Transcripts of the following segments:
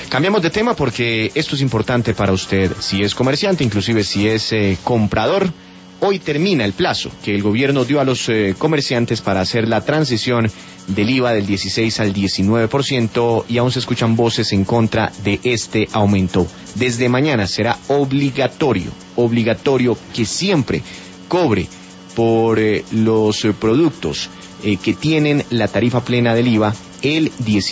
Cambiamos de tema porque esto es importante para usted, si es comerciante, inclusive si es comprador. Hoy termina el plazo que el gobierno dio a los comerciantes para hacer la transición del IVA del 16 al 19% y aún se escuchan voces en contra de este aumento. Desde mañana será obligatorio que siempre cobre por los productos que tienen la tarifa plena del IVA el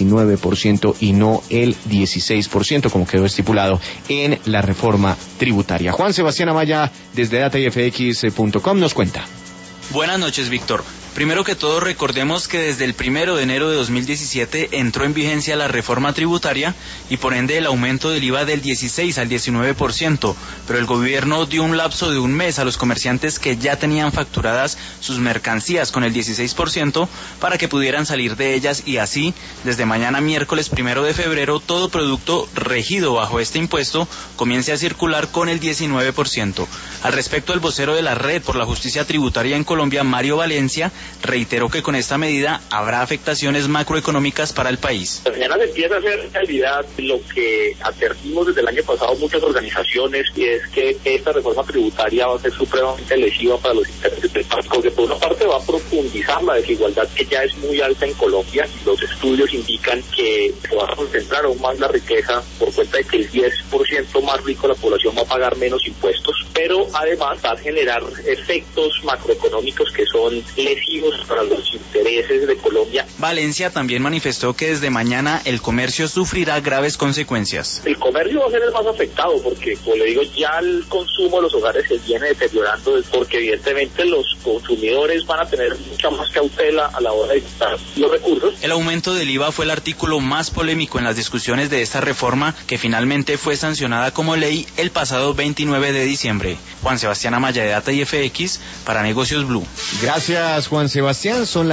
19% y no el 16% como quedó estipulado en la reforma tributaria. Juan Sebastián Amaya desde datayfx.com nos cuenta. Buenas noches, Víctor. Primero que todo, recordemos que desde el 1 de enero de 2017 entró en vigencia la reforma tributaria y por ende el aumento del IVA del 16 al 19%, pero el gobierno dio un lapso de un mes a los comerciantes que ya tenían facturadas sus mercancías con el 16% para que pudieran salir de ellas y así, desde mañana miércoles 1 de febrero, todo producto regido bajo este impuesto comience a circular con el 19%. Al respecto, el vocero de la Red por la Justicia Tributaria en Colombia, Mario Valencia, reiteró que con esta medida habrá afectaciones macroeconómicas para el país. Mañana se empieza a hacer realidad lo que advertimos desde el año pasado muchas organizaciones, y es que esta reforma tributaria va a ser supremamente lesiva para los intereses del país, porque por una parte va a profundizar la desigualdad que ya es muy alta en Colombia. Los estudios indican que se va a concentrar aún más la riqueza por cuenta de que el 10% más rico de la población va a pagar menos impuestos, pero además va a generar efectos macroeconómicos que son lesivos para los intereses de Colombia. Valencia también manifestó que desde mañana el comercio sufrirá graves consecuencias. El comercio va a ser el más afectado porque, como le digo, ya el consumo de los hogares se viene deteriorando porque evidentemente los consumidores van a tener mucha más cautela a la hora de gastar los recursos. El aumento del IVA fue el artículo más polémico en las discusiones de esta reforma que finalmente fue sancionada como ley el pasado 29 de diciembre. Juan Sebastián Amaya de Data y FX para Negocios Blue. Gracias, Juan Sebastián. Son